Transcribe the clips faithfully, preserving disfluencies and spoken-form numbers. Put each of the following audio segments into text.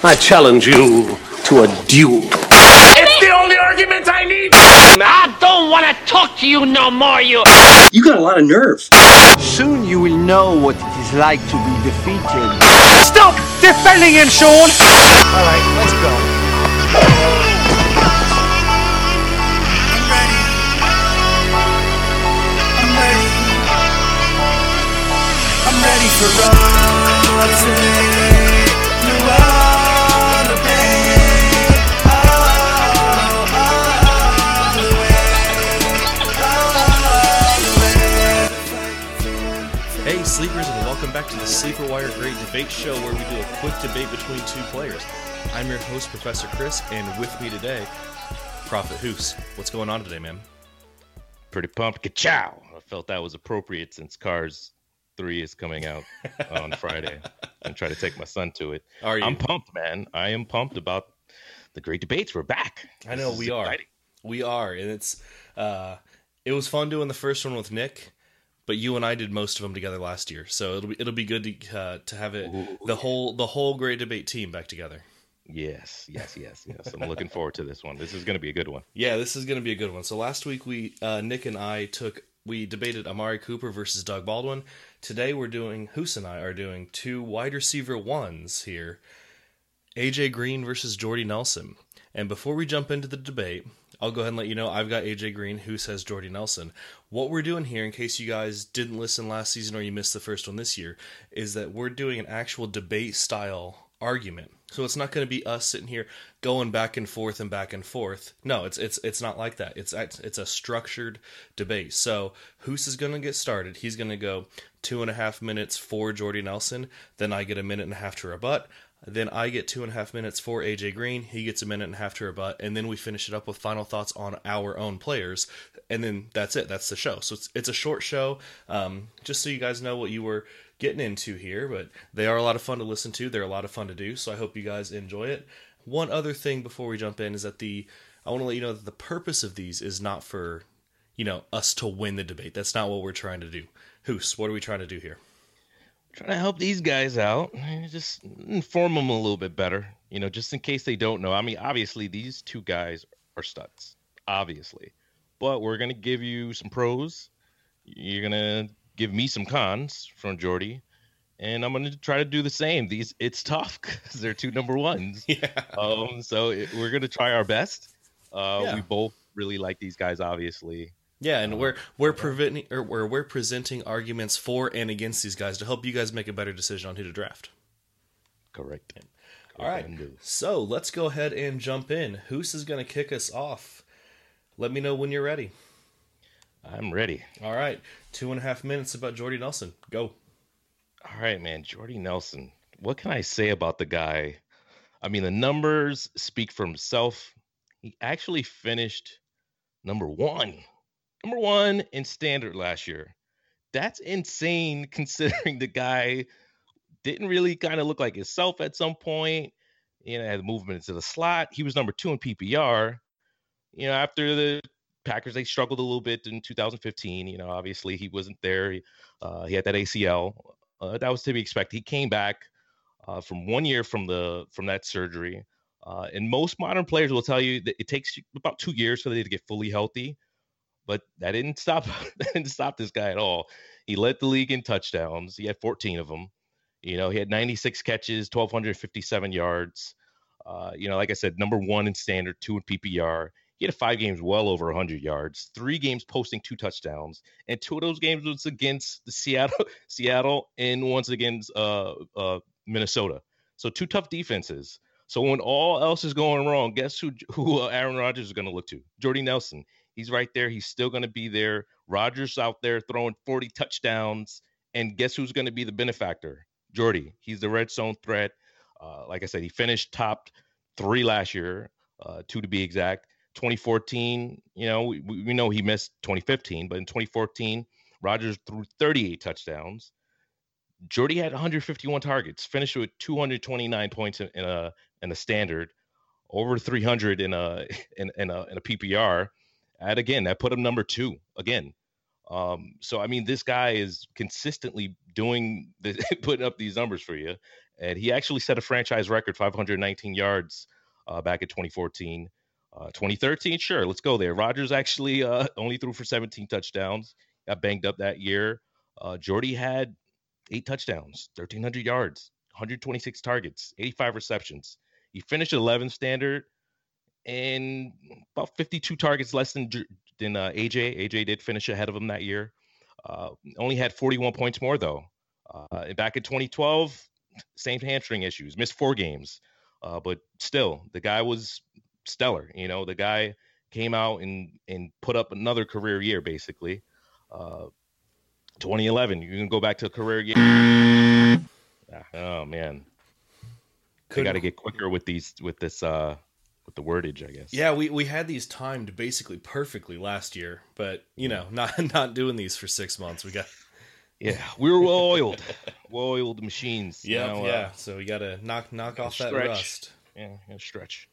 I challenge you to a duel. It's the only argument I need! I don't want to talk to you no more, you... You got a lot of nerve. Soon you will know what it is like to be defeated. Stop defending him, Sean! Alright, let's go. I'm ready. I'm ready. I'm ready for all today. You are the pain. All, all the way. All the way. Hey Sleepers, and welcome back to the Sleeper Wire Great Debate Show, where we do a quick debate between two players. I'm your host, Professor Chris, and with me today, Prophet Hoos. What's going on today, man? Pretty pumped. Ka-chow! I felt that was appropriate since Cars three is coming out on Friday. I'm trying to take my son to it. Are you? I'm pumped, man. I am pumped about the great debates. We're back. I know, we are. We are, and it's uh, it was fun doing the first one with Nick. But you and I did most of them together last year, so it'll be it'll be good to uh, to have it Ooh, the whole the whole Great Debate team back together. Yes, yes, yes, yes. I'm looking forward to this one. This is going to be a good one. Yeah, this is going to be a good one. So last week we uh, Nick and I took we debated Amari Cooper versus Doug Baldwin. Today we're doing Hoos and I are doing two wide receiver ones here, A J Green versus Jordy Nelson. And before we jump into the debate, I'll go ahead and let you know I've got A J Green, who says Jordy Nelson. What we're doing here, in case you guys didn't listen last season or you missed the first one this year, is that we're doing an actual debate-style argument. So it's not going to be us sitting here going back and forth and back and forth. No, it's it's it's not like that. It's it's a structured debate. So Hoos is going to get started. He's going to go two and a half minutes for Jordy Nelson. Then I get a minute and a half to rebut. Then I get two and a half minutes for A J Green. He gets a minute and a half to rebut. And then we finish it up with final thoughts on our own players. And then that's it. That's the show. So it's it's a short show, um, just so you guys know what you were getting into here. But they are a lot of fun to listen to. They're a lot of fun to do. So I hope you guys enjoy it. One other thing before we jump in is that the I want to let you know that the purpose of these is not for, you know, us to win the debate. That's not what we're trying to do. Hoos, what are we trying to do here? Trying to help these guys out, just inform them a little bit better, you know, just in case they don't know. I mean, obviously, these two guys are studs, obviously, but we're going to give you some pros. You're going to give me some cons from Jordy, and I'm going to try to do the same. These It's tough because they're two number ones. Yeah. Um, so it, we're going to try our best. Uh, yeah. We both really like these guys, obviously. Yeah, and we're we're preventing or we're, we're presenting arguments for and against these guys to help you guys make a better decision on who to draft. Correct. Correct. All right, so let's go ahead and jump in. Hoos is going to kick us off. Let me know when you're ready. I'm ready. All right, two and a half minutes about Jordy Nelson. Go. All right, man, Jordy Nelson. What can I say about the guy? I mean, the numbers speak for himself. He actually finished number one. Number one in standard last year. That's insane considering the guy didn't really kind of look like himself at some point. You know, had movement into the slot. He was number two in P P R. You know, after the Packers, they struggled a little bit in two thousand fifteen. You know, obviously he wasn't there. Uh, he had that A C L. Uh, that was to be expected. He came back uh, from one year from the from that surgery. Uh, and most modern players will tell you that it takes about two years for them to get fully healthy. But that didn't stop that didn't stop this guy at all. He led the league in touchdowns. He had fourteen of them. You know, he had ninety-six catches, one thousand two hundred fifty-seven yards. Uh, you know, like I said, number one in standard, two in P P R. He had five games well over one hundred yards, three games posting two touchdowns, and two of those games was against the Seattle, Seattle, and once against uh, uh, Minnesota. So two tough defenses. So when all else is going wrong, guess who who uh, Aaron Rodgers is going to look to? Jordy Nelson. He's right there. He's still going to be there. Rodgers out there throwing forty touchdowns. And guess who's going to be the benefactor? Jordy. He's the red zone threat. Uh, like I said, he finished top three last year, uh, two to be exact. twenty fourteen, you know, we, we know he missed twenty fifteen, but in twenty fourteen, Rodgers threw thirty-eight touchdowns. Jordy had one hundred fifty-one targets, finished with two hundred twenty-nine points in, in a in a standard, over three hundred in a in, in a in a P P R. And again, that put him number two again. Um, so, I mean, this guy is consistently doing the, putting up these numbers for you. And he actually set a franchise record, five hundred nineteen yards uh, back in twenty fourteen. Uh, twenty thirteen, sure, let's go there. Rodgers actually uh, only threw for seventeen touchdowns, got banged up that year. Uh, Jordy had eight touchdowns, thirteen hundred yards, one hundred twenty-six targets, eighty-five receptions. He finished eleventh standard and about fifty-two targets less than than uh, A J. A J did finish ahead of him that year. Uh, only had forty-one points more, though. Uh, back in twenty twelve, same hamstring issues, missed four games. Uh, but still, the guy was stellar. You know, the guy came out and, and put up another career year, basically. Uh, twenty eleven, you can go back to a career year. Oh, man. They got to get quicker with these, with this, uh, with the wordage, I guess. Yeah, we, we had these timed basically perfectly last year, but, you know, not not doing these for six months. We got... Yeah, we were well-oiled. Well-oiled machines. Yep, now, uh, yeah, so we got to knock knock off that stretch. rust. Yeah, yeah, stretch.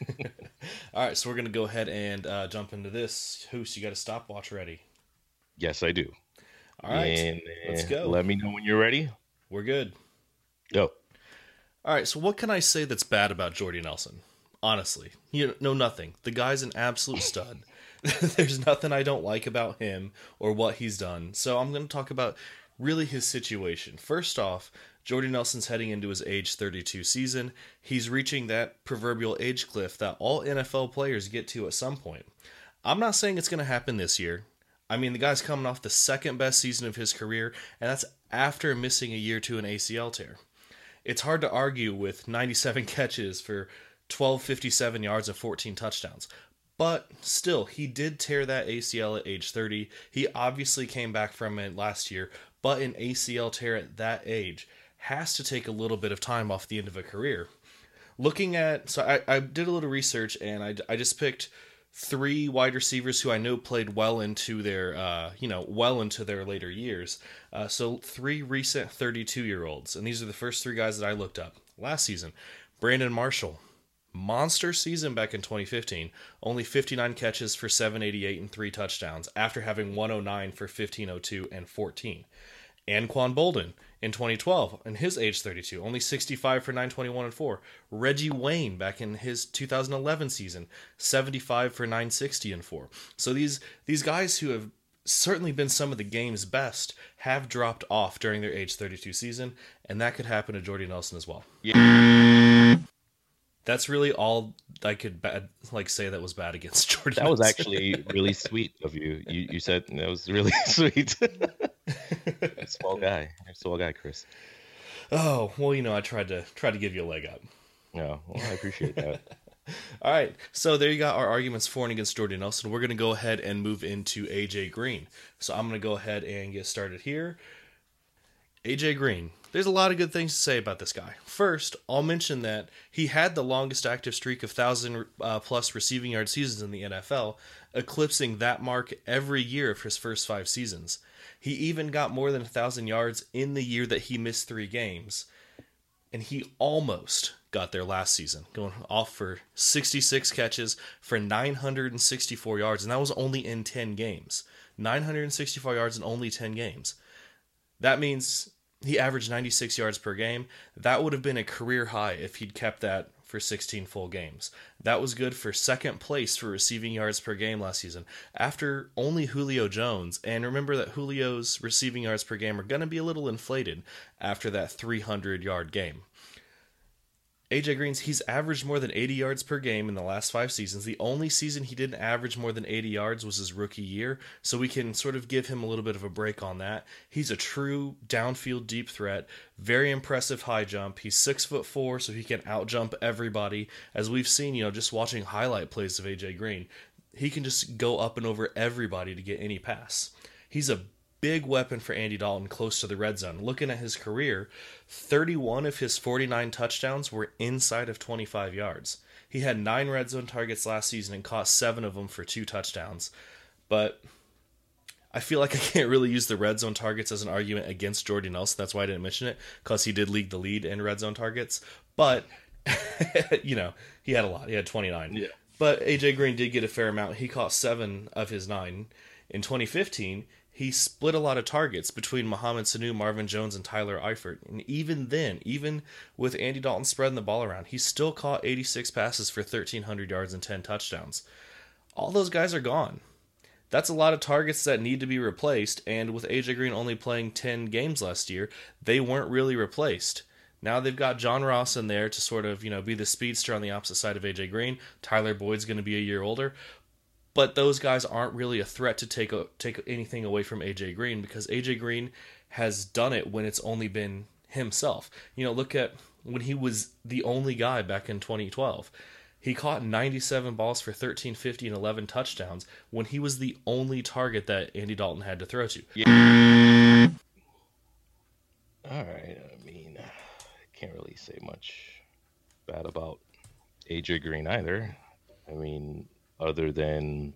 All right, so we're going to go ahead and uh, jump into this. Hoos, you got a stopwatch ready? Yes, I do. All right, and, uh, let's go. Let me know when you're ready. We're good. Go. All right, so what can I say that's bad about Jordy Nelson? Honestly, you know nothing. The guy's an absolute stud. There's nothing I don't like about him or what he's done. So I'm going to talk about really his situation. First off, Jordy Nelson's heading into his age thirty-two season. He's reaching that proverbial age cliff that all N F L players get to at some point. I'm not saying it's going to happen this year. I mean, the guy's coming off the second best season of his career, and that's after missing a year to an A C L tear. It's hard to argue with ninety-seven catches for twelve fifty-seven yards and fourteen touchdowns. But still, he did tear that A C L at age thirty. He obviously came back from it last year, but an A C L tear at that age has to take a little bit of time off the end of a career. Looking at, so I, I did a little research, and I, I just picked three wide receivers who I know played well into their, uh, you know, well into their later years. Uh, so three recent thirty-two-year-olds, and these are the first three guys that I looked up last season. Brandon Marshall, monster season back in twenty fifteen, only fifty-nine catches for seven eighty-eight and three touchdowns after having one oh nine for fifteen oh two and fourteen. Anquan Bolden in twenty twelve, in his age thirty-two, only sixty-five for nine twenty-one and four. Reggie Wayne back in his two thousand eleven season, seventy-five for nine sixty and four. So these these guys who have certainly been some of the game's best have dropped off during their age thirty-two season, and that could happen to Jordy Nelson as well. Yeah. That's really all I could bad, like say that was bad against Jordy That was Nelson. actually really sweet of you. You you said that was really sweet. Small guy. Small guy, Chris. Oh, well, you know, I tried to try to give you a leg up. No, well, I appreciate that. All right, so there you got our arguments for and against Jordy Nelson. We're going to go ahead and move into A J Green. So I'm going to go ahead and get started here. A J Green. There's a lot of good things to say about this guy. First, I'll mention that he had the longest active streak of one thousand uh, plus receiving yard seasons in the N F L, eclipsing that mark every year of his first five seasons. He even got more than one thousand yards in the year that he missed three games. And he almost got there last season, going off for sixty-six catches for nine hundred sixty-four yards, and that was only in ten games. nine hundred sixty-four yards in only ten games. That means he averaged ninety-six yards per game. That would have been a career high if he'd kept that for sixteen full games. That was good for second place for receiving yards per game last season, after only Julio Jones. And remember that Julio's receiving yards per game are going to be a little inflated after that three hundred yard game. A J Green's, he's averaged more than eighty yards per game in the last five seasons. The only season he didn't average more than eighty yards was his rookie year, so we can sort of give him a little bit of a break on that. He's a true downfield deep threat, very impressive high jump. He's six foot four, so he can outjump everybody. As we've seen, you know, just watching highlight plays of A J Green, he can just go up and over everybody to get any pass. He's a big weapon for Andy Dalton close to the red zone. Looking at his career, thirty-one of his forty-nine touchdowns were inside of twenty-five yards. He had nine red zone targets last season and caught seven of them for two touchdowns. But I feel like I can't really use the red zone targets as an argument against Jordy Nelson. That's why I didn't mention it, because he did lead the lead in red zone targets. But, you know, he had a lot. He had twenty-nine. Yeah. But A J Green did get a fair amount. He caught seven of his nine. In twenty fifteen, he split a lot of targets between Mohamed Sanu, Marvin Jones, and Tyler Eifert. And even then, even with Andy Dalton spreading the ball around, he still caught eighty-six passes for thirteen hundred yards and ten touchdowns. All those guys are gone. That's a lot of targets that need to be replaced, and with A J Green only playing ten games last year, they weren't really replaced. Now they've got John Ross in there to sort of, you know, be the speedster on the opposite side of A J Green. Tyler Boyd's going to be a year older. But those guys aren't really a threat to take a, take anything away from A J Green, because A J Green has done it when it's only been himself. You know, look at when he was the only guy back in twenty twelve. He caught ninety-seven balls for thirteen fifty and eleven touchdowns when he was the only target that Andy Dalton had to throw to. Yeah. All right. I mean, I can't really say much bad about A J Green either. I mean, other than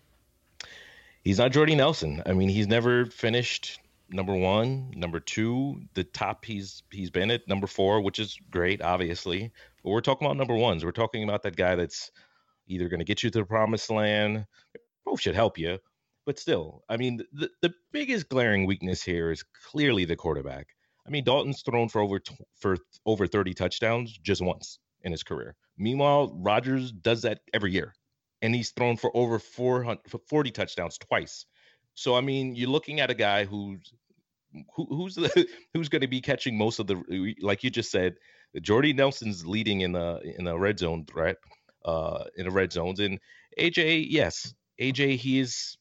he's not Jordy Nelson. I mean, he's never finished number one, number two. The top he's he's been at number four, which is great, obviously. But we're talking about number ones. We're talking about that guy that's either going to get you to the promised land. Both should help you, but still, I mean, the the biggest glaring weakness here is clearly the quarterback. I mean, Dalton's thrown for over for over thirty touchdowns just once in his career. Meanwhile, Rodgers does that every year, and he's thrown for over four hundred, forty touchdowns twice. So, I mean, you're looking at a guy who's who, who's the, who's going to be catching most of the, like you just said, Jordy Nelson's leading in the in the red zone threat, uh, in the red zones, and A J, yes, A J, he is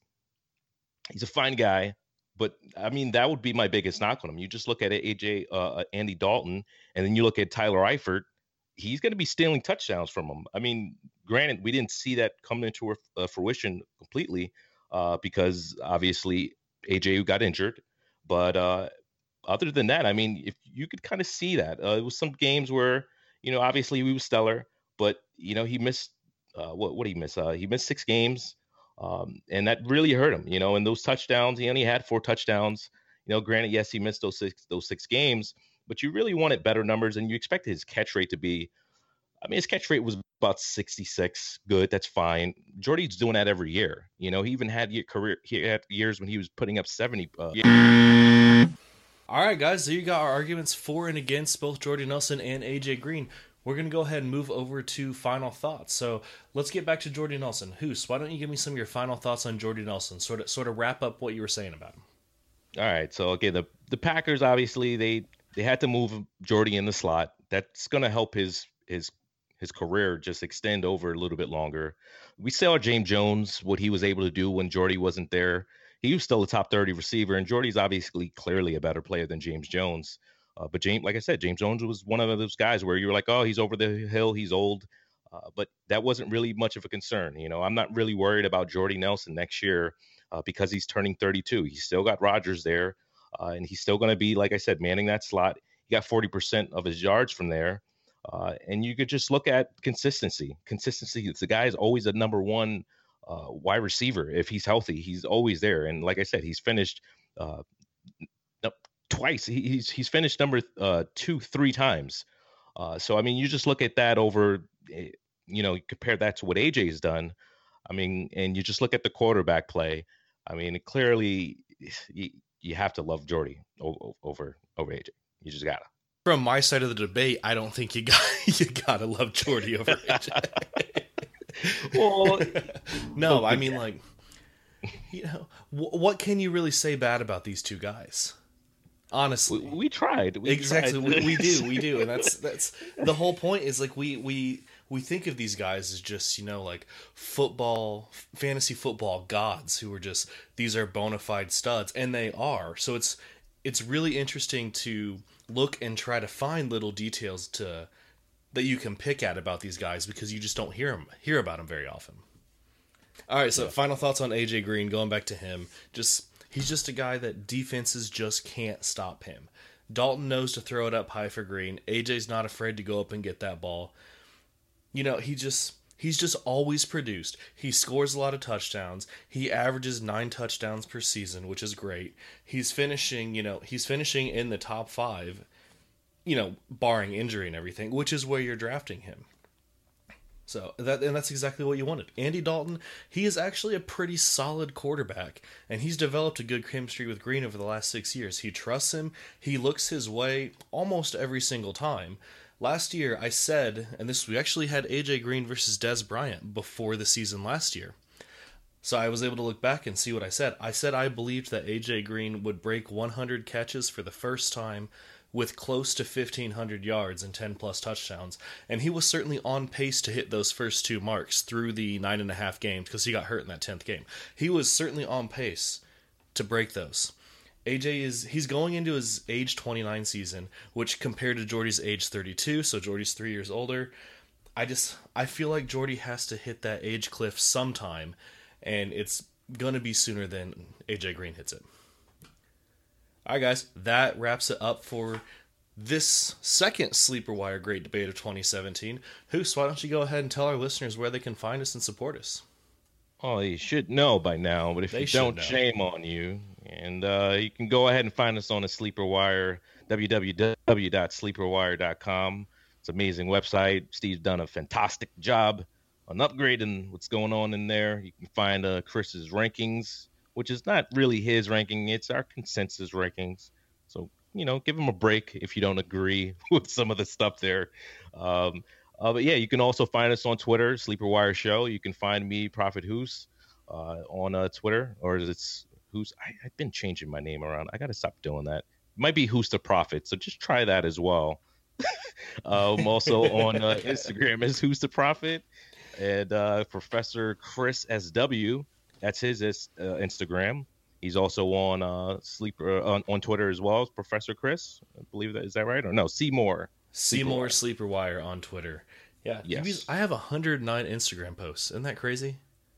he's a fine guy. But, I mean, that would be my biggest knock on him. You just look at A J, uh, Andy Dalton, and then you look at Tyler Eifert. He's going to be stealing touchdowns from him. I mean, granted, we didn't see that come into uh, fruition completely uh, because, obviously, A J got injured. But uh, other than that, I mean, if you could kind of see that. Uh, it was some games where, you know, obviously he was stellar. But, you know, he missed uh, – what, what did he miss? Uh, he missed six games. Um, and that really hurt him, you know, and those touchdowns, he only had four touchdowns, you know, granted, yes, he missed those six, those six games, but you really wanted better numbers, and you expected his catch rate to be, I mean, his catch rate was about sixty-six. Good. That's fine. Jordy's doing that every year. You know, he even had year, career, he had years when he was putting up seventy. Uh, yeah. All right, guys, so you got our arguments for and against both Jordy Nelson and A J Green. We're going to go ahead and move over to final thoughts. So let's get back to Jordy Nelson. Hoos, why don't you give me some of your final thoughts on Jordy Nelson? Sort of sort of wrap up what you were saying about him. All right. So, okay, the, the Packers, obviously, they, they had to move Jordy in the slot. That's going to help his his his career just extend over a little bit longer. We saw James Jones, what he was able to do when Jordy wasn't there. He was still a top thirty receiver, and Jordy's obviously clearly a better player than James Jones. Uh, but James, like I said, James Jones was one of those guys where you were like, oh, he's over the hill, he's old. Uh, but that wasn't really much of a concern. You know, I'm not really worried about Jordy Nelson next year uh, because he's turning thirty-two. He's still got Rodgers there, uh, and he's still going to be, like I said, manning that slot. He got forty percent of his yards from there. Uh, and you could just look at consistency. Consistency, it's the guy is always a number one uh, wide receiver. If he's healthy, he's always there. And like I said, he's finished uh, twice. He, he's he's finished number uh, two, three times. Uh, so, I mean, you just look at that over, you know, compare that to what A J has done. I mean, and you just look at the quarterback play. I mean, clearly you, you have to love Jordy over, over, over A J. You just got to. From my side of the debate, I don't think you got you gotta love Jordy over A J. Well, no, I mean, like, you know, w- what can you really say bad about these two guys? Honestly, we, we tried. We exactly, tried. we, we do, we do, and that's that's the whole point. Is like we we we think of these guys as just, you know, like football, fantasy football gods who are just, these are bona fide studs, and they are. So it's it's really interesting to look and try to find little details to that you can pick at about these guys, because you just don't hear them hear about them very often. All right, so yeah. Final thoughts on A J Green. Going back to him, just he's just a guy that defenses just can't stop him. Dalton knows to throw it up high for Green. A J's not afraid to go up and get that ball. You know, he just he's just always produced. He scores a lot of touchdowns. He averages nine touchdowns per season, which is great. He's finishing, you know, he's finishing in the top five, you know, barring injury and everything, which is where you're drafting him. So that and that's exactly what you wanted. Andy Dalton, he is actually a pretty solid quarterback, and he's developed a good chemistry with Green over the last six years. He trusts him. He looks his way almost every single time. Last year, I said, and this we actually had A J Green versus Dez Bryant before the season last year. So I was able to look back and see what I said. I said I believed that A J Green would break one hundred catches for the first time with close to fifteen hundred yards and ten plus touchdowns. And he was certainly on pace to hit those first two marks through the nine and a half games because he got hurt in that tenth game. He was certainly on pace to break those. A J is, he's going into his age twenty-nine season, which compared to Jordy's age thirty-two, so Jordy's three years older. I just, I feel like Jordy has to hit that age cliff sometime, and it's going to be sooner than A J Green hits it. All right, guys, that wraps it up for this second Sleeper Wire Great Debate of twenty seventeen. Hoos, why don't you go ahead and tell our listeners where they can find us and support us? Oh, you should know by now, but if They you should don't, know. shame on you. And uh, you can go ahead and find us on the Sleeper Wire, w w w dot sleeper wire dot com. It's an amazing website. Steve's done a fantastic job on upgrading what's going on in there. You can find uh, Chris's rankings, which is not really his ranking. It's our consensus rankings. So, you know, give him a break if you don't agree with some of the stuff there. Um, uh, but, yeah, you can also find us on Twitter, Sleeper Wire Show. You can find me, Prophet Hoos, uh, on uh, Twitter. Or it's Hoos. I, I've been changing my name around. I got to stop doing that. It might be Hoos the Prophet, so just try that as well. um, also on uh, Instagram is Hoos the Prophet. And uh, Professor Chris S W, that's his uh, Instagram. He's also on uh, Sleeper uh, on, on Twitter as well as Professor Chris. I believe that is that right or no? Seymour. Seymour Sleeper Wire on Twitter. Yeah, Yes. He's- I have one hundred nine Instagram posts. Isn't that crazy?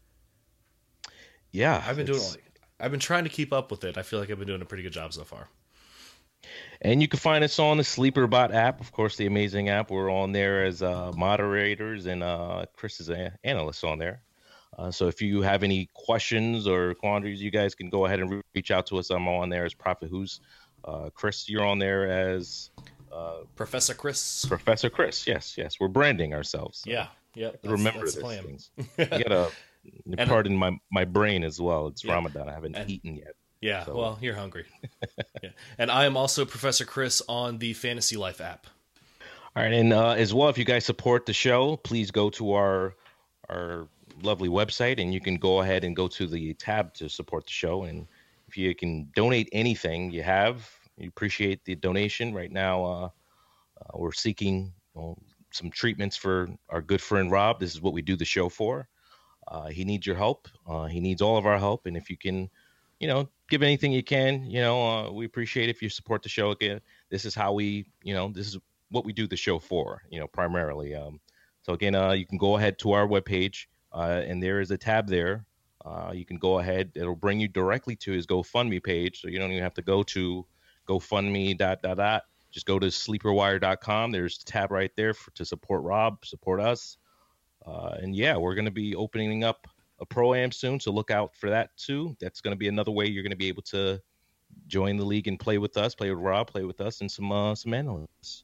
Yeah, I've been doing. it's- Like, I've been trying to keep up with it. I feel like I've been doing a pretty good job so far. And you can find us on the SleeperBot app, of course, the amazing app. We're on there as uh, moderators, and uh, Chris is an analyst on there. Uh, so if you have any questions or quandaries, you guys can go ahead and re- reach out to us. I'm on there as Prophet Who's. Uh, Chris, you're on there as uh, Professor Chris. Professor Chris. Yes, yes. We're branding ourselves. So Yeah, yeah. That's, remember that's the these plan. things. You gotta And- pardon my, my brain as well. It's Yeah. Ramadan. I haven't And- eaten yet. Yeah, So- well, you're hungry. Yeah. And I am also Professor Chris on the Fantasy Life app. All right, and uh, as well, if you guys support the show, please go to our our lovely website, and you can go ahead and go to the tab to support the show. And if you can donate anything you have, we appreciate the donation. Right now, uh, uh, we're seeking you know, some treatments for our good friend Rob. This is what we do the show for. Uh, he needs your help. Uh, he needs all of our help, and if you can, you know, give anything you can, you know, uh, we appreciate if you support the show. Again, this is how we, you know, this is what we do the show for, you know, primarily. Um, so again, uh, you can go ahead to our webpage, uh, and there is a tab there. Uh, you can go ahead. It'll bring you directly to his GoFundMe page, so you don't even have to go to GoFundMe dot dot dot. Just go to sleeper wire dot com. There's a tab right there for, to support Rob, support us. Uh, and yeah, we're going to be opening up a Pro-Am soon, so look out for that too. That's going to be another way you're going to be able to join the league and play with us, play with Rob, play with us, and some uh, some analysts.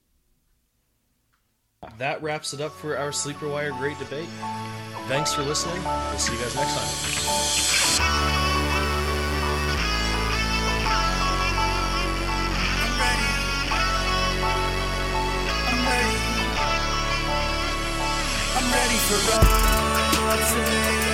That wraps it up for our Sleeper Wire Great Debate. Thanks for listening. We'll see you guys next time. I'm ready. I'm ready. I'm ready for all to